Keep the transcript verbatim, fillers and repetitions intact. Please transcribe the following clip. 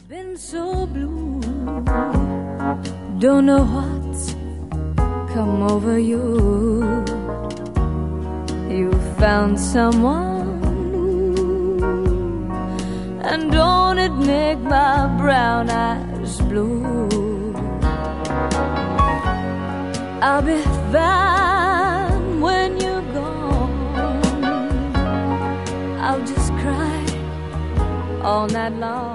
Been so blue, don't know what's come over you. You found someone new, and don't it make my brown eyes blue? I'll be fine when you're gone. I'll just cry all night long.